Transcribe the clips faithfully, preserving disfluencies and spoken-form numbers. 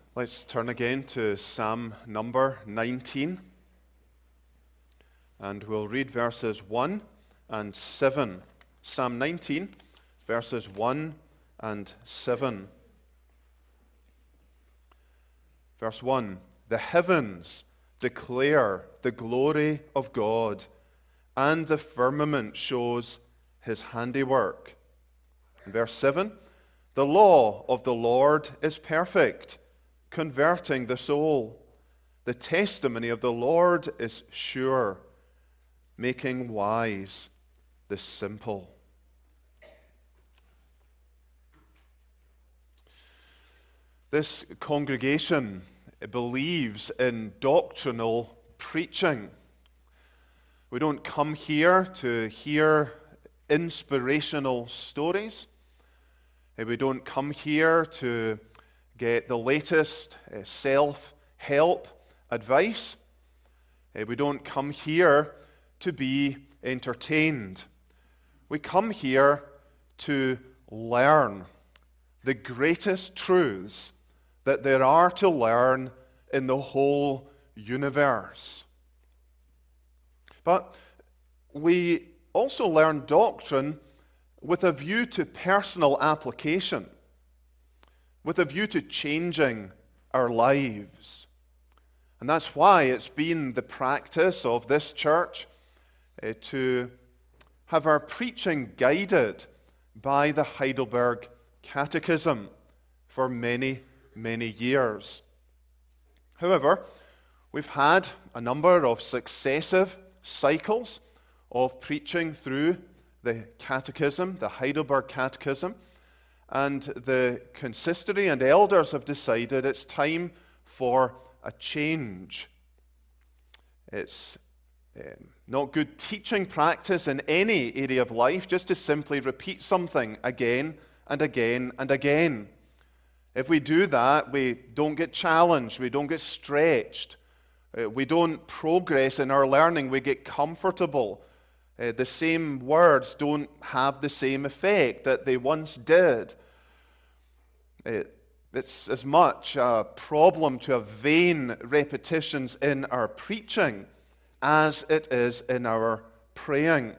Let's turn again to Psalm number nineteen, and we'll read verses one and seven. Psalm nineteen, verses one and seven. Verse one, the heavens declare the glory of God, and the firmament shows his handiwork. Verse seven, the law of the Lord is perfect, converting the soul. The testimony of the Lord is sure, making wise the simple. This congregation believes in doctrinal preaching. We don't come here to hear inspirational stories. We don't come here to get the latest uh, self-help advice. Uh, we don't come here to be entertained. We come here to learn the greatest truths that there are to learn in the whole universe. But we also learn doctrine with a view to personal application, with a view to changing our lives. And that's why it's been the practice of this church uh, to have our preaching guided by the Heidelberg Catechism for many, many years. However, we've had a number of successive cycles of preaching through the Catechism, the Heidelberg Catechism, and the consistory and elders have decided it's time for a change. It's um, not good teaching practice in any area of life just to simply repeat something again and again and again. If we do that, we don't get challenged, we don't get stretched, uh, we don't progress in our learning, we get comfortable. Uh, the same words don't have the same effect that they once did. It, it's as much a problem to have vain repetitions in our preaching as it is in our praying.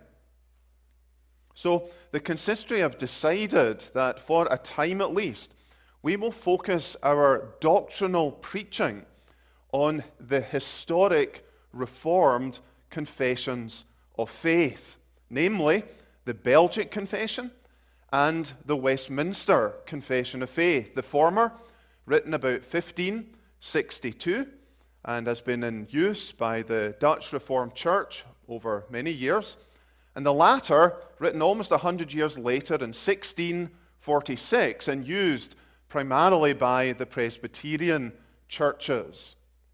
So the consistory have decided that for a time at least, we will focus our doctrinal preaching on the historic Reformed confessions of faith, namely the Belgic Confession and the Westminster Confession of Faith. The former, written about fifteen sixty-two, and has been in use by the Dutch Reformed Church over many years, and the latter, written almost a hundred years later in sixteen forty-six, and used primarily by the Presbyterian churches.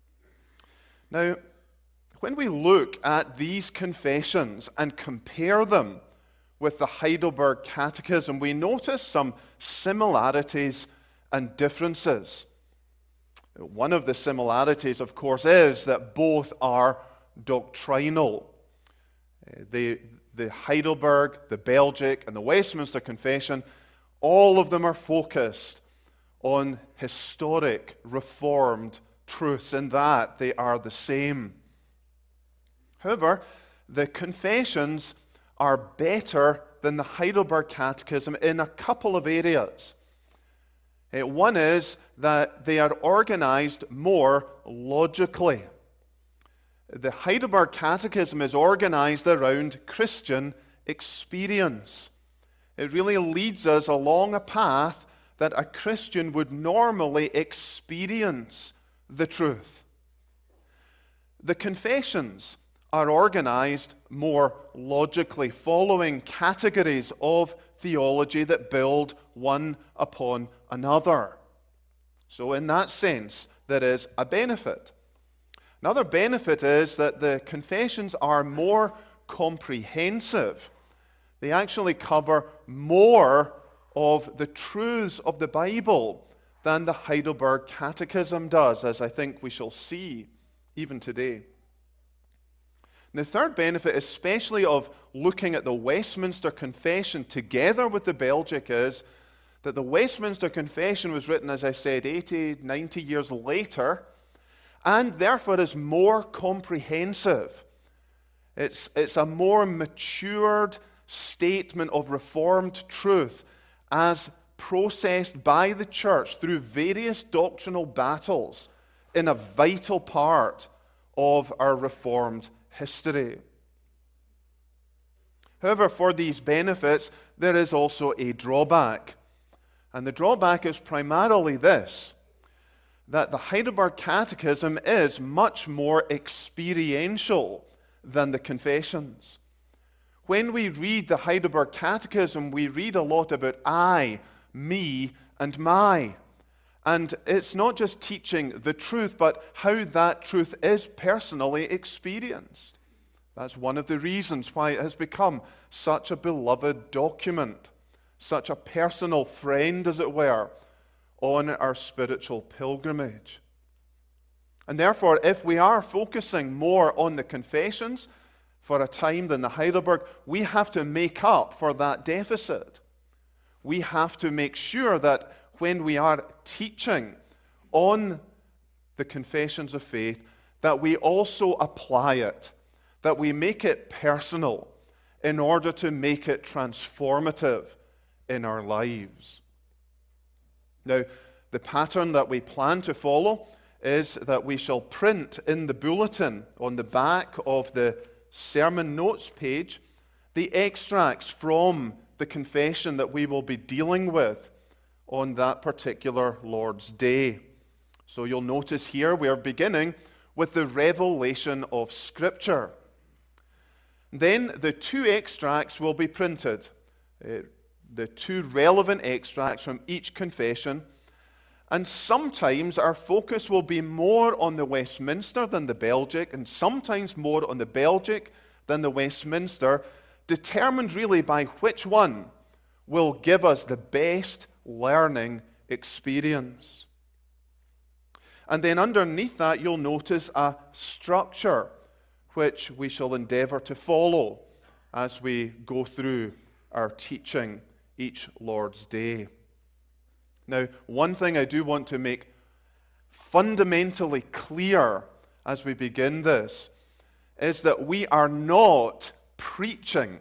Now, when we look at these confessions and compare them with the Heidelberg Catechism, we notice some similarities and differences. One of the similarities, of course, is that both are doctrinal. The, the Heidelberg, the Belgic, and the Westminster Confession, all of them are focused on historic Reformed truths, in that they are the same. However, the confessions are better than the Heidelberg Catechism in a couple of areas. Uh, one is that they are organized more logically. The Heidelberg Catechism is organized around Christian experience. It really leads us along a path that a Christian would normally experience the truth. The confessions are organized more logically, following categories of theology that build one upon another. So in that sense, there is a benefit. Another benefit is that the confessions are more comprehensive. They actually cover more of the truths of the Bible than the Heidelberg Catechism does, as I think we shall see even today. And the third benefit, especially of looking at the Westminster Confession together with the Belgic, is that the Westminster Confession was written, as I said, eighty, ninety years later, and therefore is more comprehensive. It's, it's a more matured statement of Reformed truth as processed by the Church through various doctrinal battles in a vital part of our Reformed history. However, for these benefits, there is also a drawback. And the drawback is primarily this, that the Heidelberg Catechism is much more experiential than the Confessions. When we read the Heidelberg Catechism, we read a lot about I, me, and my. And it's not just teaching the truth, but how that truth is personally experienced. That's one of the reasons why it has become such a beloved document, such a personal friend, as it were, on our spiritual pilgrimage. And therefore, if we are focusing more on the Confessions for a time than the Heidelberg, we have to make up for that deficit. We have to make sure that when we are teaching on the Confessions of Faith, that we also apply it, that we make it personal in order to make it transformative in our lives. Now, the pattern that we plan to follow is that we shall print in the bulletin on the back of the sermon notes page the extracts from the confession that we will be dealing with on that particular Lord's Day. So you'll notice here we are beginning with the revelation of Scripture. Then the two extracts will be printed, uh, the two relevant extracts from each confession. And sometimes our focus will be more on the Westminster than the Belgic, and sometimes more on the Belgic than the Westminster, determined really by which one will give us the best learning experience. And then underneath that, you'll notice a structure which we shall endeavour to follow as we go through our teaching each Lord's Day. Now, one thing I do want to make fundamentally clear as we begin this is that we are not preaching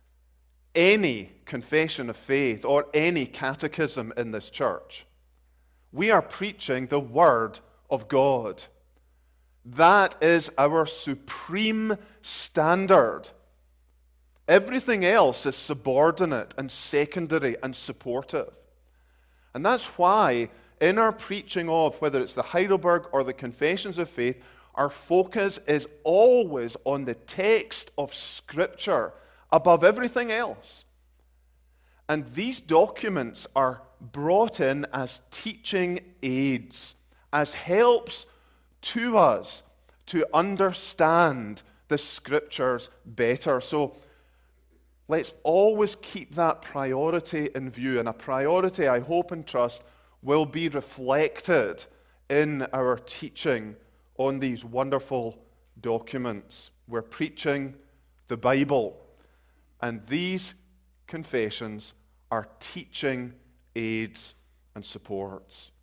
any confession of faith or any catechism in this church. We are preaching the Word of God. That is our supreme standard. Everything else is subordinate and secondary and supportive. And that's why in our preaching of whether it's the Heidelberg or the Confessions of Faith, our focus is always on the text of Scripture above everything else. And these documents are brought in as teaching aids, as helps to us to understand the Scriptures better. So let's always keep that priority in view, and a priority, I hope and trust, will be reflected in our teaching on these wonderful documents. We're preaching the Bible, and these confessions are teaching aids and supports.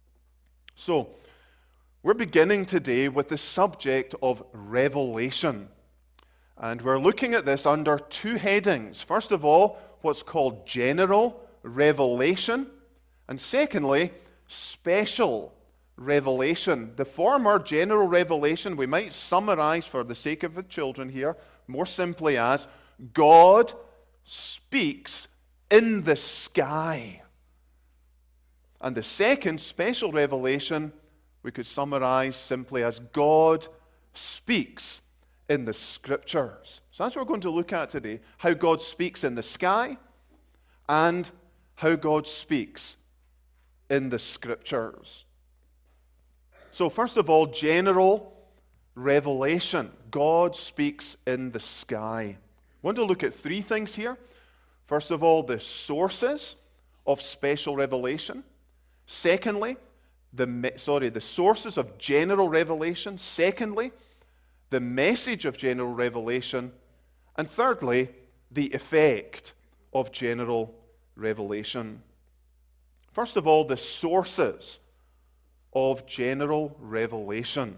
So, we're beginning today with the subject of revelation. And we're looking at this under two headings. First of all, what's called general revelation. And secondly, special revelation. The former, general revelation, we might summarize for the sake of the children here more simply as God speaks in the sky. And the second, special revelation, we could summarize simply as God speaks in the Scriptures. So that's what we're going to look at today. How God speaks in the sky and how God speaks in the Scriptures. So first of all, general revelation. God speaks in the sky. I want to look at three things here. First of all, the sources of special revelation. Secondly, the sorry, the sources of general revelation. Secondly, the message of general revelation. And thirdly, the effect of general revelation. First of all, the sources of general revelation.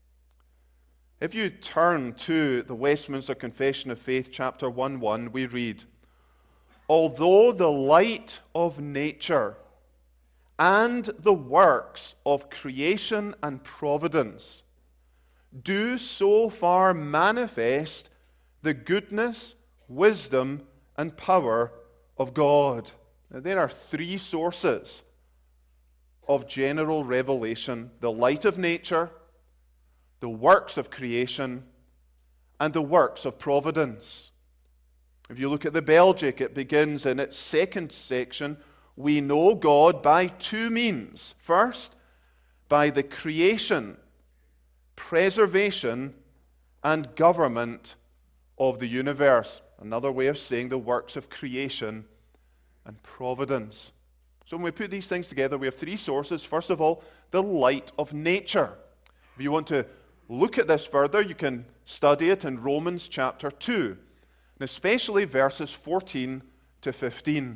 If you turn to the Westminster Confession of Faith, chapter one one, we read, "Although the light of nature and the works of creation and providence do so far manifest the goodness, wisdom, and power of God." Now, there are three sources of general revelation: the light of nature, the works of creation, and the works of providence. If you look at the Belgic, it begins in its second section, "We know God by two means. First, by the creation, preservation, and government of the universe." Another way of saying the works of creation and providence. So when we put these things together, we have three sources. First of all, the light of nature. If you want to look at this further, you can study it in Romans chapter two, and especially verses fourteen to fifteen.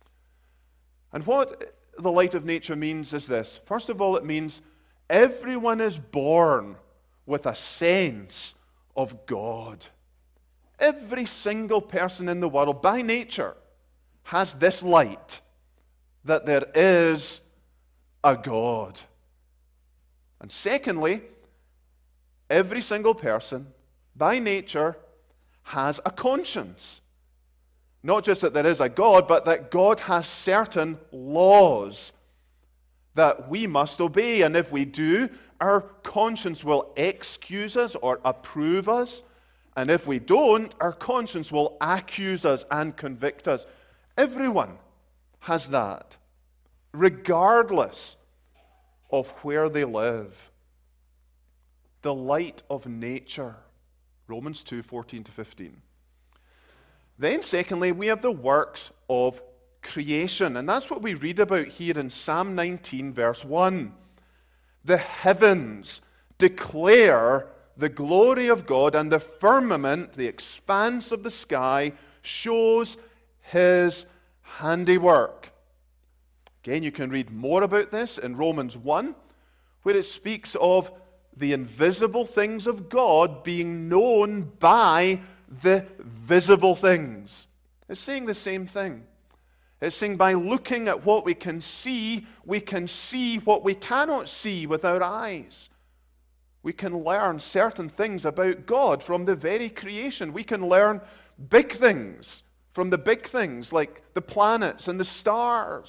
And what the light of nature means is this. First of all, it means everyone is born with a sense of God. Every single person in the world, by nature, has this light, that there is a God. And secondly, every single person, by nature, has a conscience. Not just that there is a God, but that God has certain laws that we must obey. And if we do, our conscience will excuse us or approve us. And if we don't, our conscience will accuse us and convict us. Everyone has that, regardless of where they live. The light of nature. Romans two, fourteen to fifteen. Then secondly, we have the works of creation. And that's what we read about here in Psalm nineteen, verse one. "The heavens declare the glory of God, and the firmament, the expanse of the sky, shows His handiwork." Again, you can read more about this in Romans one, where it speaks of the invisible things of God being known by the visible things. It's saying the same thing. It's saying by looking at what we can see, we can see what we cannot see with our eyes. We can learn certain things about God from the very creation. We can learn big things from the big things, like the planets and the stars.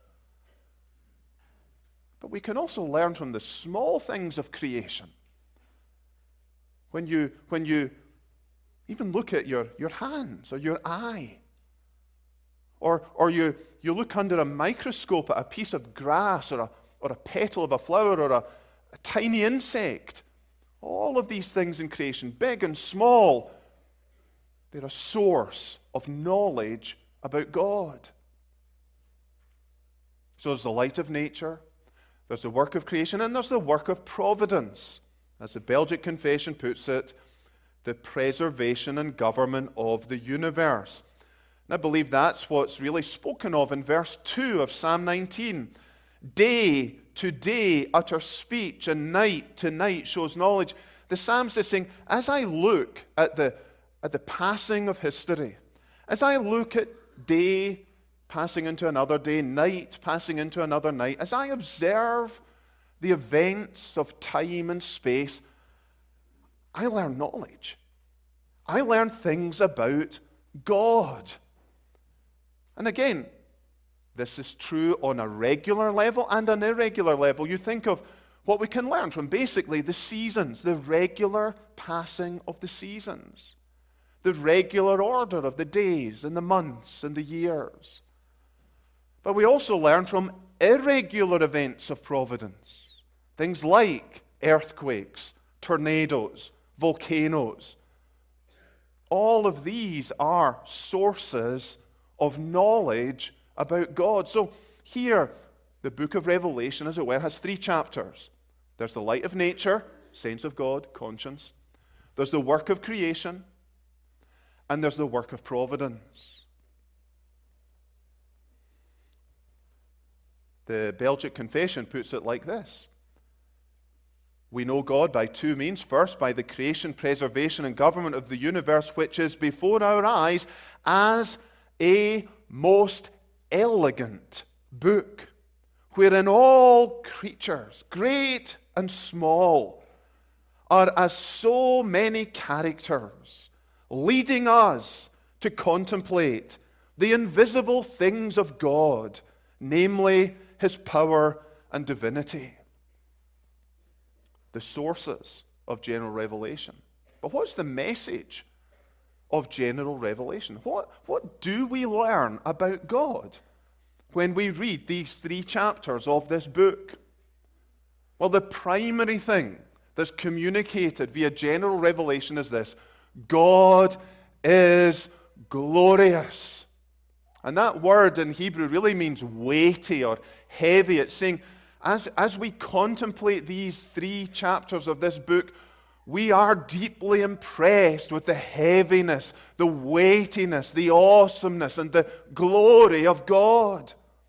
But we can also learn from the small things of creation. When you, when you even look at your, your hands or your eye, or, or you, you look under a microscope at a piece of grass or a, or a petal of a flower or a, a tiny insect, all of these things in creation, big and small, they're a source of knowledge about God. So there's the light of nature, there's the work of creation, and there's the work of providence. As the Belgic Confession puts it, the preservation and government of the universe. And I believe that's what's really spoken of in verse two of Psalm nineteen. Day to day utters speech, and night to night shows knowledge. The psalmist is saying, as I look at the, at the passing of history, as I look at day passing into another day, night passing into another night, as I observe the events of time and space, I learn knowledge. I learn things about God. And again, this is true on a regular level and an irregular level. You think of what we can learn from basically the seasons, the regular passing of the seasons, the regular order of the days and the months and the years. But we also learn from irregular events of providence. Things like earthquakes, tornadoes, volcanoes. All of these are sources of knowledge about God. So here, the book of Revelation, as it were, has three chapters. There's the light of nature, sense of God, conscience. There's the work of creation. And there's the work of providence. The Belgic Confession puts it like this. We know God by two means. First, by the creation, preservation, and government of the universe, which is before our eyes as a most elegant book, wherein all creatures, great and small, are as so many characters, leading us to contemplate the invisible things of God, namely His power and divinity. The sources of general revelation. But what's the message of general revelation? What, what do we learn about God when we read these three chapters of this book? Well, the primary thing that's communicated via general revelation is this: God is glorious. And that word in Hebrew really means weighty or heavy. It's saying, as, as we contemplate these three chapters of this book, we are deeply impressed with the heaviness, the weightiness, the awesomeness, and the glory of God.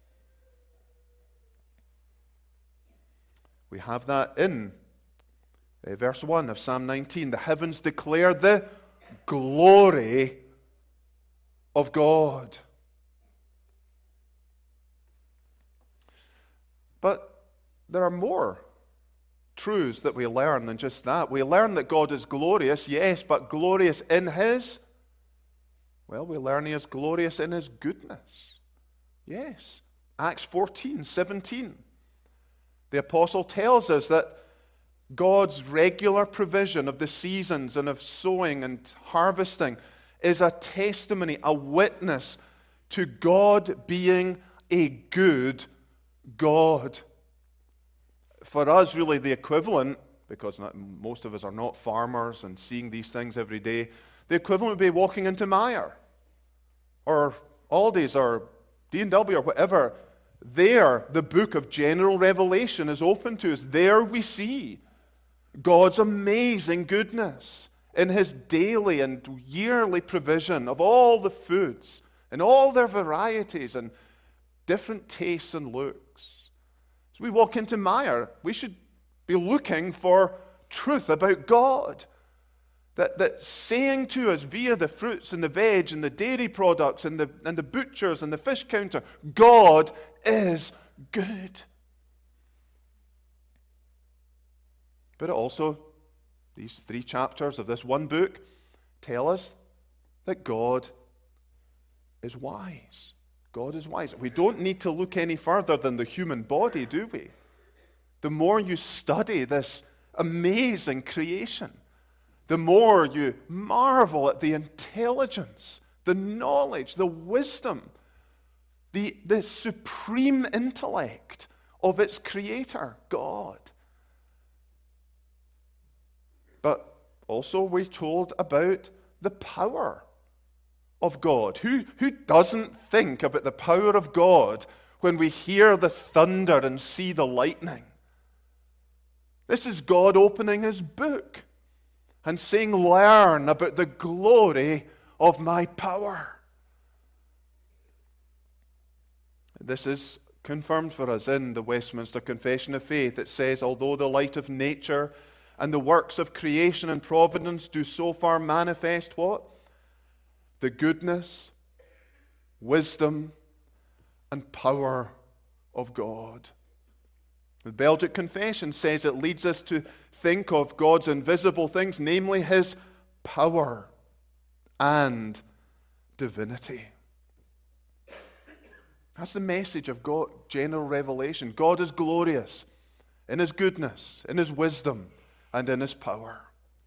We have that in uh, verse one of Psalm nineteen. The heavens declare the glory of God. But there are more truths that we learn than just that. We learn that God is glorious, yes, but glorious in His, well, we learn He is glorious in His goodness. Yes. Acts fourteen, seventeen. The apostle tells us that God's regular provision of the seasons and of sowing and harvesting is a testimony, a witness to God being a good God. For us, really, the equivalent, because not, most of us are not farmers and seeing these things every day, the equivalent would be walking into Meijer or Aldi's or D and W or whatever. There, the book of general revelation is open to us. There we see God's amazing goodness in His daily and yearly provision of all the foods and all their varieties and different tastes and looks. As we walk into Meijer, we should be looking for truth about God. That, that's saying to us via the fruits and the veg and the dairy products and the, and the butchers and the fish counter, God is good. But it also, these three chapters of this one book tell us that God is wise. God is wise. We don't need to look any further than the human body, do we? The more you study this amazing creation, the more you marvel at the intelligence, the knowledge, the wisdom, the, the supreme intellect of its creator, God. But also we're told about the power of God. Who, who doesn't think about the power of God when we hear the thunder and see the lightning? This is God opening His book and saying, learn about the glory of my power. This is confirmed for us in the Westminster Confession of Faith. It says, although the light of nature and the works of creation and providence do so far manifest what? The goodness, wisdom, and power of God. The Belgic Confession says it leads us to think of God's invisible things, namely His power and divinity. That's the message of God, general revelation. God is glorious in His goodness, in His wisdom, and in His power.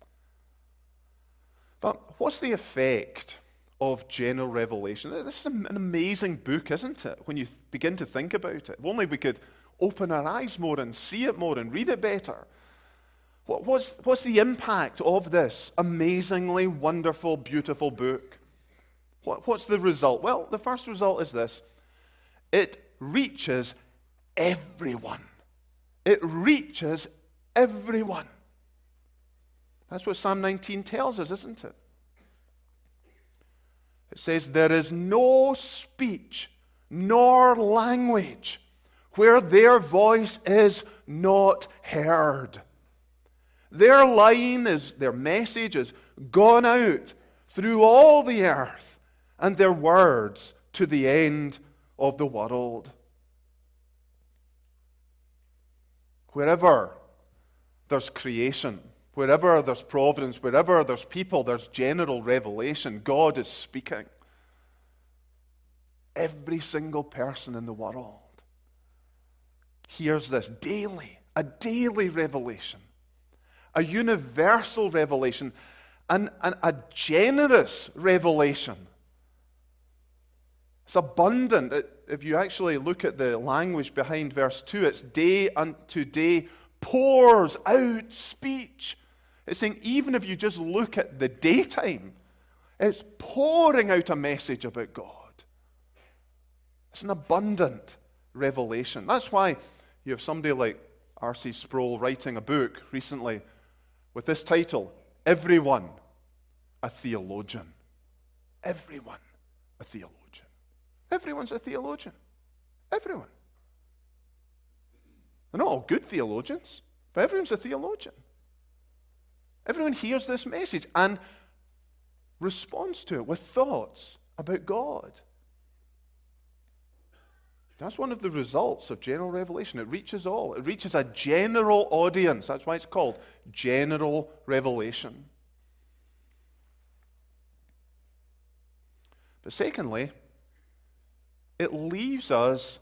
But what's the effect of general revelation? This is an amazing book, isn't it, when you begin to think about it? If only we could open our eyes more and see it more and read it better. What, what's, what's the impact of this amazingly wonderful, beautiful book? What, what's the result? Well, the first result is this. It reaches everyone. It reaches everyone. That's what Psalm nineteen tells us, isn't it? It says, there is no speech nor language where their voice is not heard. Their line is, their message has gone out through all the earth, and their words to the end of the world. Wherever there's creation, wherever there's providence, wherever there's people, there's general revelation. God is speaking. Every single person in the world hears this daily, a daily revelation, a universal revelation, and, and a generous revelation. It's abundant. If you actually look at the language behind verse two, it's day unto day pours out speech. It's saying even if you just look at the daytime, it's pouring out a message about God. It's an abundant revelation. That's why you have somebody like R C Sproul writing a book recently with this title, Everyone a Theologian. Everyone a Theologian. Everyone's a theologian. Everyone. They're not all good theologians, but everyone's a theologian. Everyone hears this message and responds to it with thoughts about God. That's one of the results of general revelation. It reaches all. It reaches a general audience. That's why it's called general revelation. But secondly, it leaves us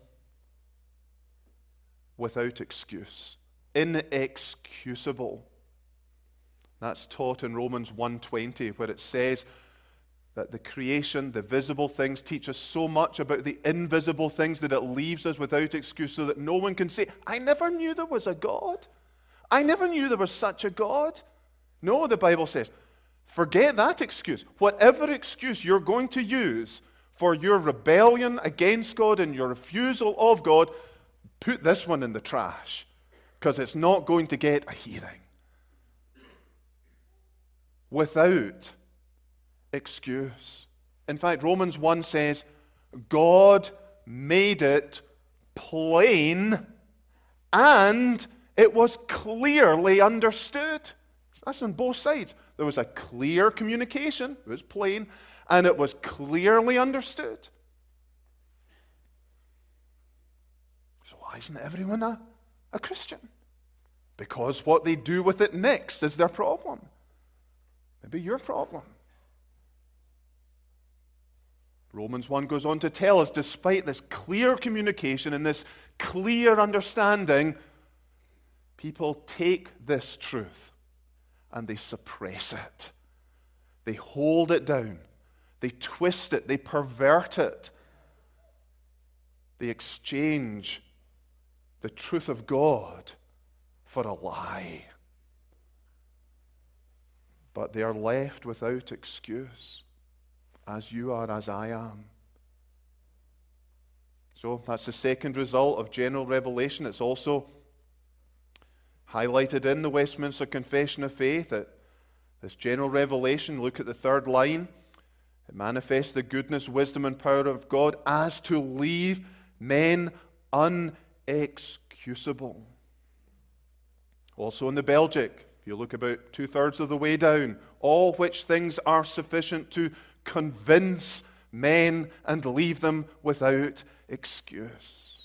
without excuse. Inexcusable. That's taught in Romans one twenty, where it says that the creation, the visible things, teach us so much about the invisible things that it leaves us without excuse, so that no one can say, I never knew there was a God. I never knew there was such a God. No, the Bible says, forget that excuse. Whatever excuse you're going to use for your rebellion against God and your refusal of God, put this one in the trash, because it's not going to get a hearing. Without excuse. In fact, Romans one says, God made it plain and it was clearly understood. That's on both sides. There was a clear communication, it was plain, and it was clearly understood. So why isn't everyone a, a Christian? Because what they do with it next is their problem. Maybe your problem. Romans one goes on to tell us, despite this clear communication and this clear understanding, people take this truth and they suppress it. They hold it down. They twist it. They pervert it. They exchange the truth of God for a lie. But they are left without excuse, as you are, as I am. So that's the second result of general revelation. It's also highlighted in the Westminster Confession of Faith that this general revelation, look at the third line, it manifests the goodness, wisdom, and power of God as to leave men unexcusable. Also in the Belgic, if you look about two-thirds of the way down, all which things are sufficient to convince men and leave them without excuse.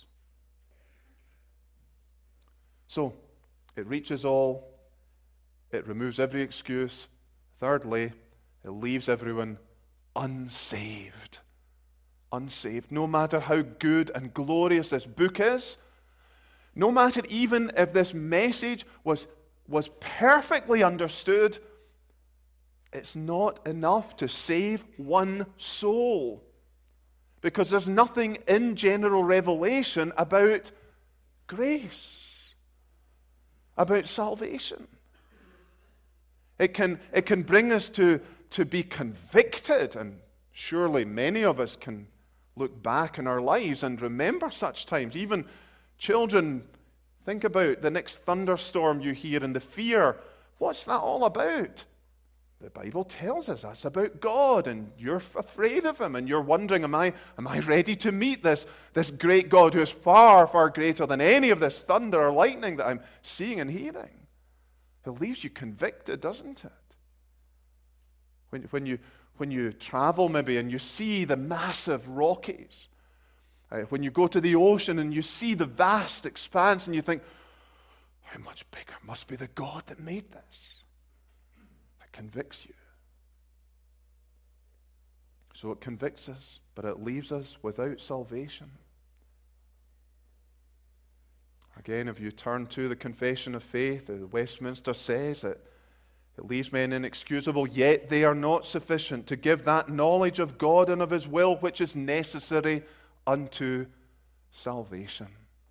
So, it reaches all. It removes every excuse. Thirdly, it leaves everyone unsaved. Unsaved. No matter how good and glorious this book is, no matter even if this message was, was perfectly understood, it's not enough to save one soul. Because there's nothing in general revelation about grace, about salvation. It can, it can bring us to, to be convicted, and surely many of us can look back in our lives and remember such times. Even children, think about the next thunderstorm you hear and the fear. What's that all about? The Bible tells us that's about God, and you're afraid of him, and you're wondering, am I, am I ready to meet this, this great God who is far, far greater than any of this thunder or lightning that I'm seeing and hearing? It leaves you convicted, doesn't it? When, when, you, when you travel maybe and you see the massive Rockies, uh, when you go to the ocean and you see the vast expanse and you think, how much bigger must be the God that made this? It convicts you. So it convicts us, but it leaves us without salvation. Again, if you turn to the Confession of Faith, the Westminster says that it leaves men inexcusable, yet they are not sufficient to give that knowledge of God and of his will which is necessary unto salvation.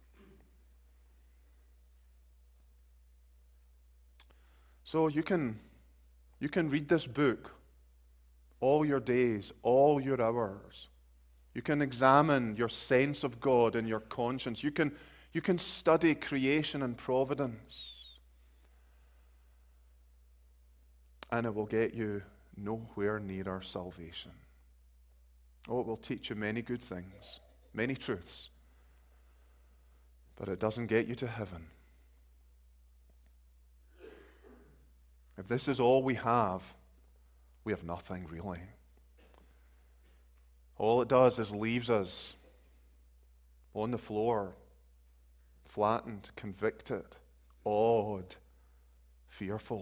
So you can, you can read this book all your days, all your hours. You can examine your sense of God and your conscience. You can You can study creation and providence, and it will get you nowhere nearer salvation. Oh, it will teach you many good things, many truths, but it doesn't get you to heaven. If this is all we have, we have nothing really. All it does is leaves us on the floor, flattened, convicted, awed, fearful.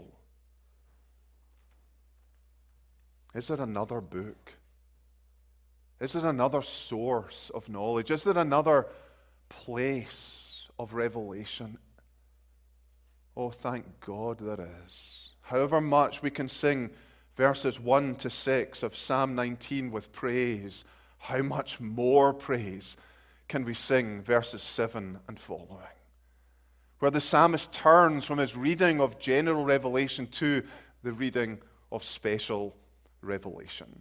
Is it another book? Is it another source of knowledge? Is it another place of revelation? Oh, thank God there is. However much we can sing verses one to six of Psalm nineteen with praise, how much more praise can we sing verses seven and following, where the psalmist turns from his reading of general revelation to the reading of special revelation.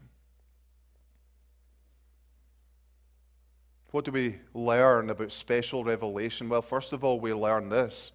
What do we learn about special revelation? Well, first of all, we learn this.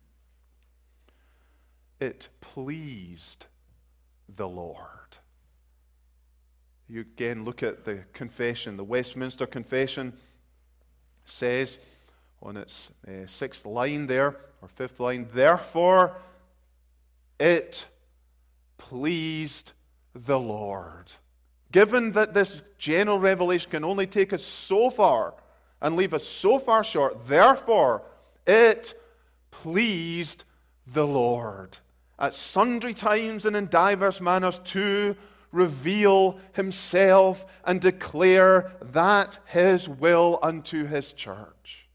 It pleased the Lord. You again look at the confession, the Westminster Confession says on its uh, sixth line there, or fifth line, therefore it pleased the Lord. Given that this general revelation can only take us so far and leave us so far short, therefore it pleased the Lord at sundry times and in divers manners to reveal himself and declare that his will unto his church.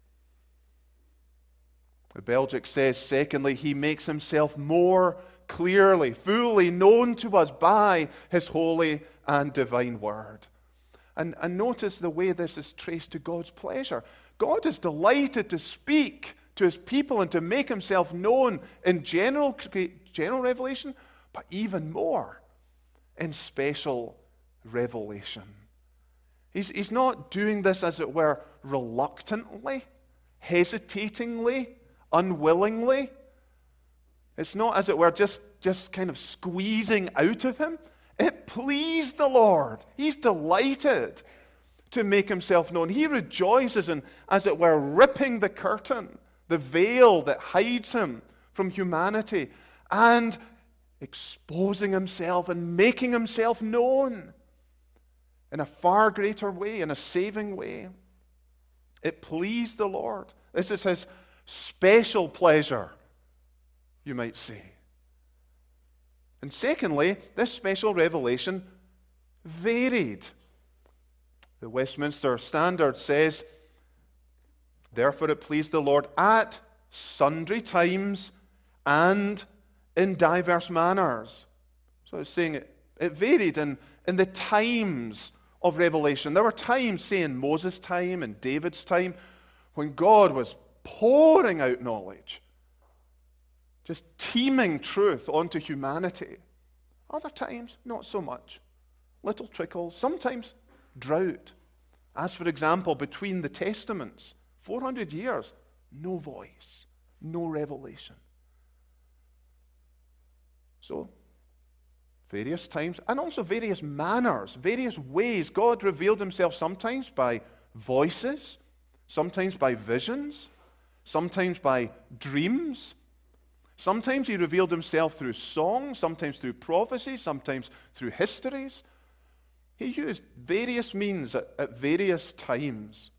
The Belgic says, secondly, he makes himself more clearly, fully known to us by his holy and divine word. And, and notice the way this is traced to God's pleasure. God is delighted to speak to his people and to make himself known in general, general revelation, but even more in special revelation. He's, he's not doing this, as it were, reluctantly, hesitatingly, unwillingly. It's not, as it were, just, just kind of squeezing out of him. It pleased the Lord. He's delighted to make himself known. He rejoices in, as it were, ripping the curtain, the veil that hides him from humanity, and exposing himself and making himself known in a far greater way, in a saving way. It pleased the Lord. This is his special pleasure, you might say. And secondly, this special revelation varied. The Westminster Standard says, therefore it pleased the Lord at sundry times and in diverse manners. So it's saying it, it varied in, in the times of revelation. There were times, say in Moses' time and David's time, when God was pouring out knowledge, just teeming truth onto humanity. Other times, not so much. Little trickles, sometimes drought. As for example, between the Testaments, four hundred years, no voice, no revelation. So, various times, and also various manners, various ways. God revealed himself sometimes by voices, sometimes by visions, sometimes by dreams. Sometimes he revealed himself through song, sometimes through prophecy, sometimes through histories. He used various means at, at various times.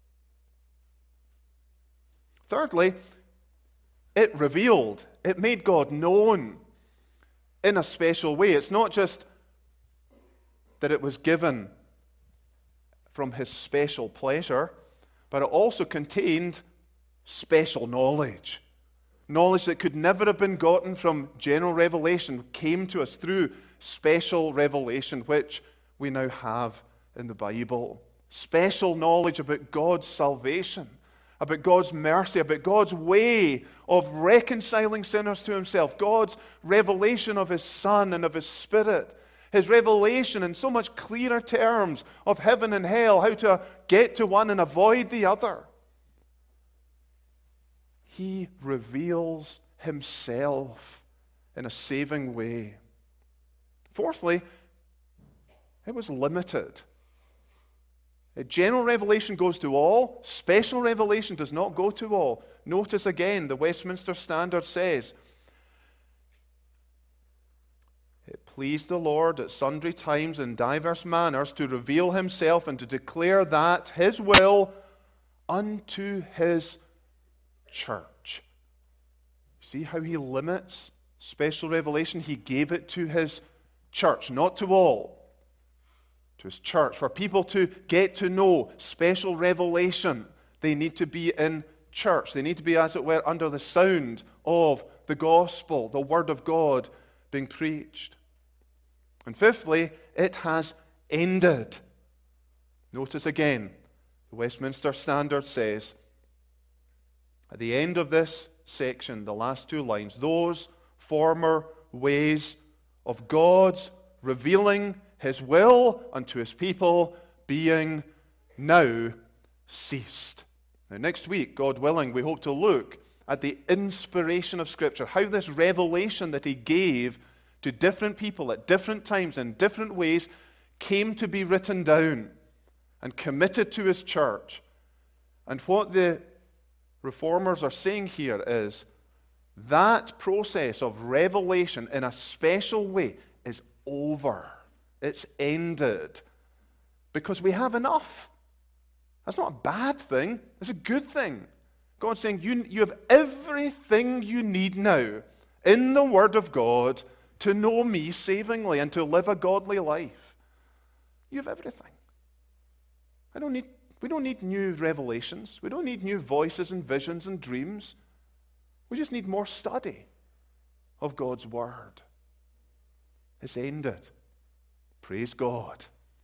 Thirdly, it revealed, it made God known in a special way. It's not just that it was given from his special pleasure, but it also contained special knowledge. Knowledge that could never have been gotten from general revelation came to us through special revelation, which we now have in the Bible. Special knowledge about God's salvation, about God's mercy, about God's way of reconciling sinners to himself, God's revelation of his Son and of his Spirit, his revelation in so much clearer terms of heaven and hell, how to get to one and avoid the other. He reveals himself in a saving way. Fourthly, it was limited. A general revelation goes to all. Special revelation does not go to all. Notice again, the Westminster Standard says, "It pleased the Lord at sundry times in diverse manners to reveal himself and to declare that his will unto his church." See how he limits special revelation? He gave it to his church, not to all. To his church. For people to get to know special revelation, they need to be in church. They need to be, as it were, under the sound of the gospel, the word of God being preached. And fifthly, it has ended. Notice again, the Westminster Standard says, at the end of this section, the last two lines, those former ways of God's revealing his will unto his people being now ceased. Now, next week, God willing, we hope to look at the inspiration of Scripture, how this revelation that he gave to different people at different times in different ways came to be written down and committed to his church. And what the Reformers are saying here is that process of revelation in a special way is over. It's ended. Because we have enough. That's not a bad thing. It's a good thing. God's saying you, you have everything you need now in the Word of God to know me savingly and to live a godly life. You have everything. I don't need, we don't need new revelations. We don't need new voices and visions and dreams. We just need more study of God's Word. It's ended. Praise God.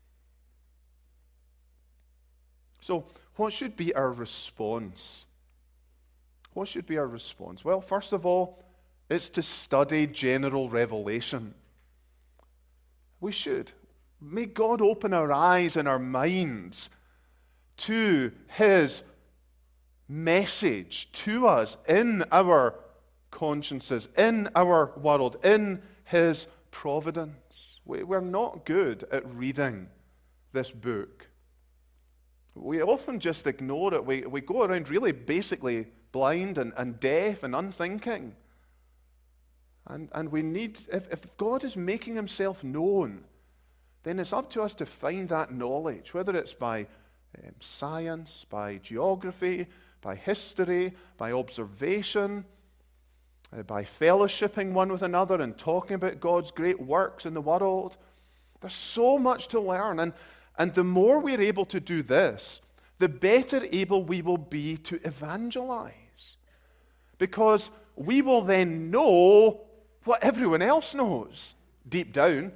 So, what should be our response? What should be our response? Well, first of all, it's to study general revelation. We should. May God open our eyes and our minds to his message to us in our consciences, in our world, in his providence. We're not good at reading this book. We often just ignore it. We, we go around really basically blind and, and deaf and unthinking. And, and we need, if, if God is making himself known, then it's up to us to find that knowledge, whether it's by um, science, by geography, by history, by observation, uh, by fellowshipping one with another and talking about God's great works in the world. There's so much to learn. And, and the more we're able to do this, the better able we will be to evangelize. Because we will then know what everyone else knows deep down.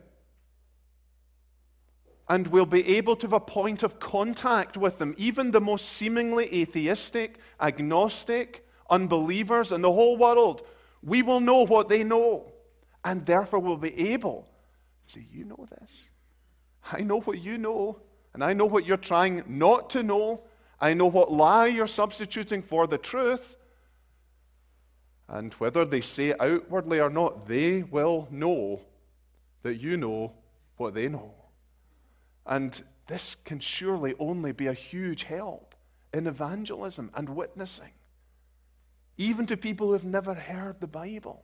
And we'll be able to have a point of contact with them. Even the most seemingly atheistic, agnostic, unbelievers in the whole world, we will know what they know. And therefore we'll be able to say, you know this. I know what you know. And I know what you're trying not to know. I know what lie you're substituting for the truth. And whether they say it outwardly or not, they will know that you know what they know. And this can surely only be a huge help in evangelism and witnessing, even to people who have never heard the Bible.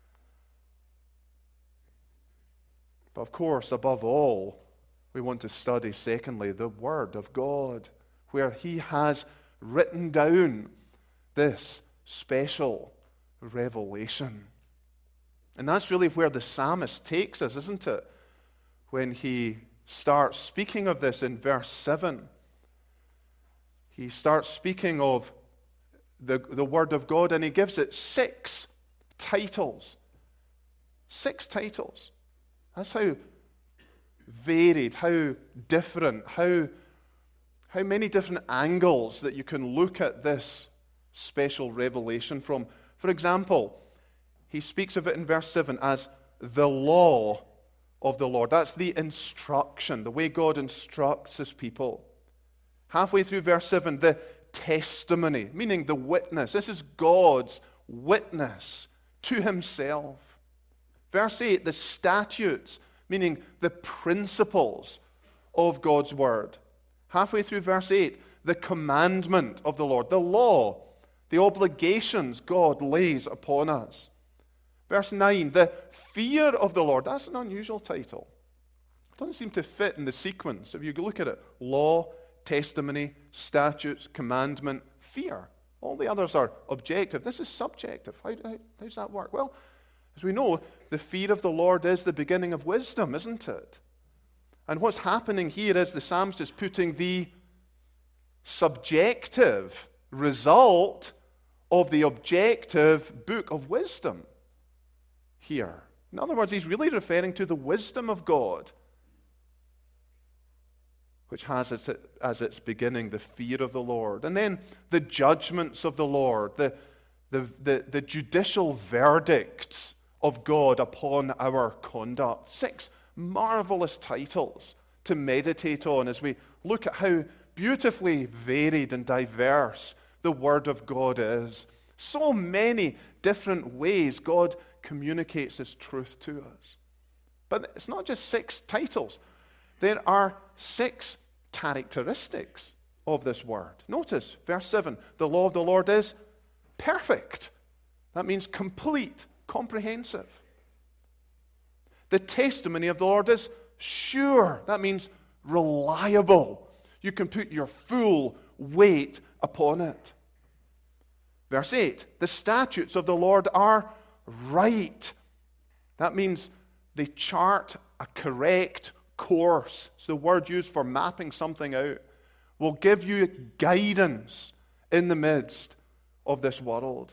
But of course, above all, we want to study, secondly, the Word of God, where He has written down this special revelation. And that's really where the psalmist takes us, isn't it? When he starts speaking of this in verse seven. He starts speaking of the, the Word of God, and he gives it six titles. Six titles. That's how varied, how different, how, how many different angles that you can look at this special revelation from. For example, he speaks of it in verse seven as the law of the Lord. That's the instruction, the way God instructs His people. Halfway through verse seven, the testimony, meaning the witness. This is God's witness to Himself. Verse eight, the statutes, meaning the principles of God's Word. Halfway through verse eight, the commandment of the Lord, the law, the obligations God lays upon us. Verse nine, the fear of the Lord. That's an unusual title. It doesn't seem to fit in the sequence. If you look at it, law, testimony, statutes, commandment, fear. All the others are objective. This is subjective. How, how, how does that work? Well, as we know, the fear of the Lord is the beginning of wisdom, isn't it? And what's happening here is the psalmist is putting the subjective result of the objective book of wisdom here. In other words, he's really referring to the wisdom of God, which has as, it, as its beginning the fear of the Lord. And then the judgments of the Lord, the, the, the, the judicial verdicts of God upon our conduct. Six marvelous titles to meditate on as we look at how beautifully varied and diverse the Word of God is. So many different ways God communicates His truth to us. But it's not just six titles. There are six characteristics of this Word. Notice, verse seven, the law of the Lord is perfect. That means complete, comprehensive. The testimony of the Lord is sure. That means reliable. You can put your full weight upon it. Verse eight, the statutes of the Lord are right. That means they chart a correct course. It's the word used for mapping something out. Will give you guidance in the midst of this world.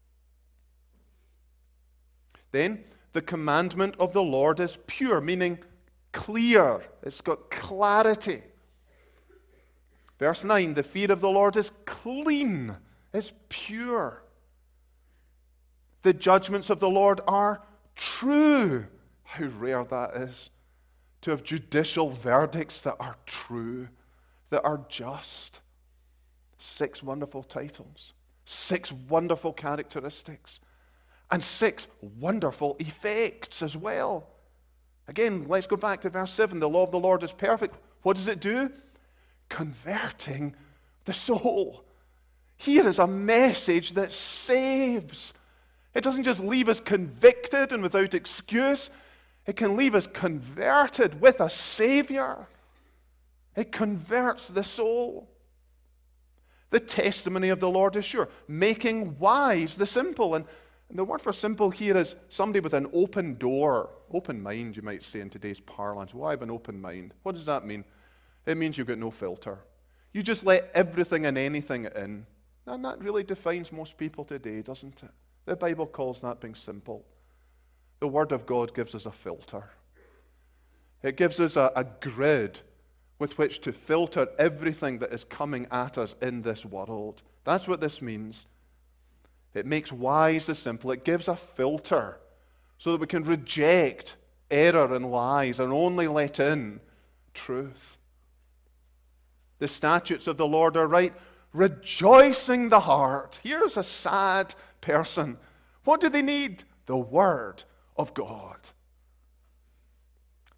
Then, the commandment of the Lord is pure, meaning clear. It's got clarity. Verse nine, the fear of the Lord is clean. It's pure. The judgments of the Lord are true. How rare that is, to have judicial verdicts that are true, that are just. Six wonderful titles, six wonderful characteristics, and six wonderful effects as well. Again, let's go back to verse seven. The law of the Lord is perfect. What does it do? Converting the soul. Here is a message that saves. It doesn't just leave us convicted and without excuse. It can leave us converted with a Savior. It converts the soul. The testimony of the Lord is sure, making wise the simple. And, and the word for simple here is somebody with an open door. Open mind, you might say in today's parlance. Why have an open mind? What does that mean? It means you've got no filter. You just let everything and anything in. And that really defines most people today, doesn't it? The Bible calls that being simple. The Word of God gives us a filter. It gives us a, a grid with which to filter everything that is coming at us in this world. That's what this means. It makes wise the simple. It gives a filter so that we can reject error and lies and only let in truth. The statutes of the Lord are right, rejoicing the heart. Here's a sad person. What do they need? The Word of God.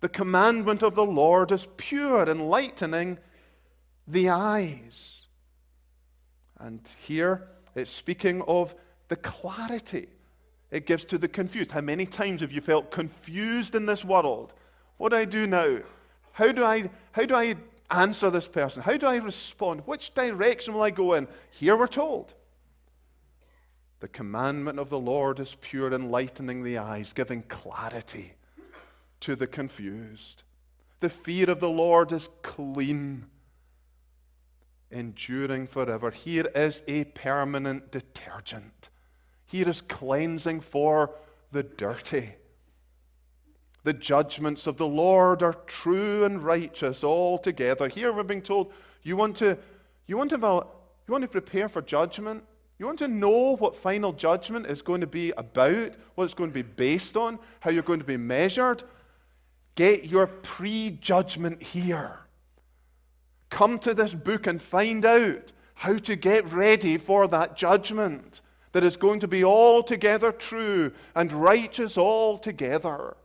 The commandment of the Lord is pure, enlightening the eyes. And here it's speaking of the clarity it gives to the confused. How many times have you felt confused in this world? What do I do now? How do I, how do I answer this person? How do I respond? Which direction will I go in? Here we're told, the commandment of the Lord is pure, enlightening the eyes, giving clarity to the confused. The fear of the Lord is clean, enduring forever. Here is a permanent detergent. Here is cleansing for the dirty. The judgments of the Lord are true and righteous altogether. Here we're being told, you want to, you want to, have a, you want to prepare for judgment? You want to know what final judgment is going to be about, what it's going to be based on, how you're going to be measured? Get your pre-judgment here. Come to this book and find out how to get ready for that judgment that is going to be altogether true and righteous altogether.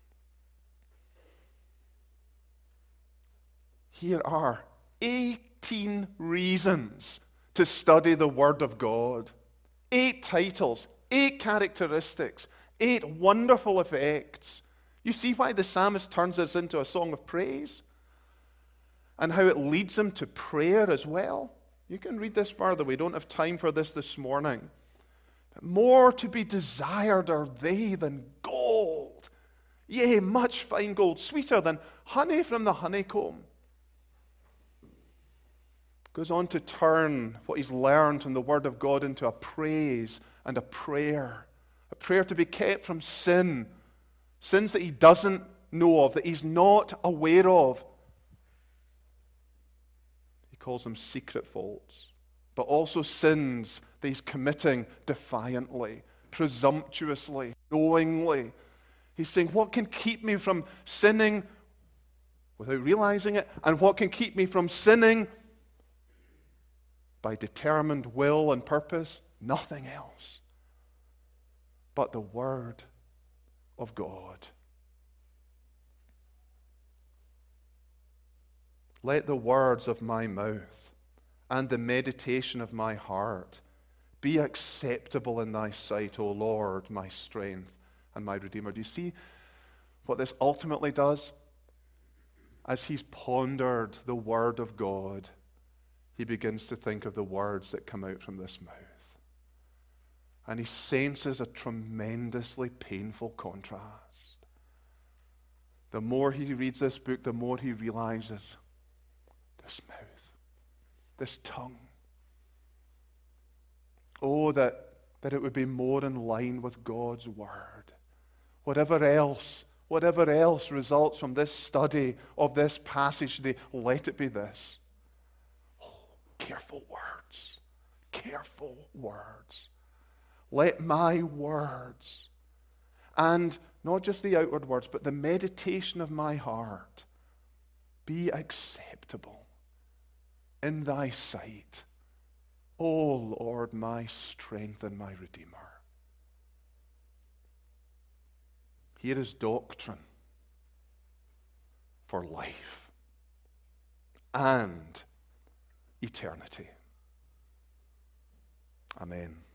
Here are eighteen reasons to study the Word of God. Eight titles, eight characteristics, eight wonderful effects. You see why the psalmist turns this into a song of praise? And how it leads him to prayer as well. You can read this further. We don't have time for this this morning. But more to be desired are they than gold. Yea, much fine gold, sweeter than honey from the honeycomb. Goes on to turn what he's learned from the Word of God into a praise and a prayer. A prayer to be kept from sin. Sins that he doesn't know of, that he's not aware of. He calls them secret faults. But also sins that he's committing defiantly, presumptuously, knowingly. He's saying, what can keep me from sinning without realizing it? And what can keep me from sinning by determined will and purpose? Nothing else but the Word of God. Let the words of my mouth and the meditation of my heart be acceptable in thy sight, O Lord, my strength and my Redeemer. Do you see what this ultimately does? As he's pondered the Word of God, he begins to think of the words that come out from this mouth. And he senses a tremendously painful contrast. The more he reads this book, the more he realizes this mouth, this tongue. Oh, that, that it would be more in line with God's Word. Whatever else, whatever else results from this study of this passage today, let it be this. Careful words. Careful words. Let my words, and not just the outward words, but the meditation of my heart, be acceptable in thy sight, O Lord, my strength and my Redeemer. Here is doctrine for life and eternity. Amen.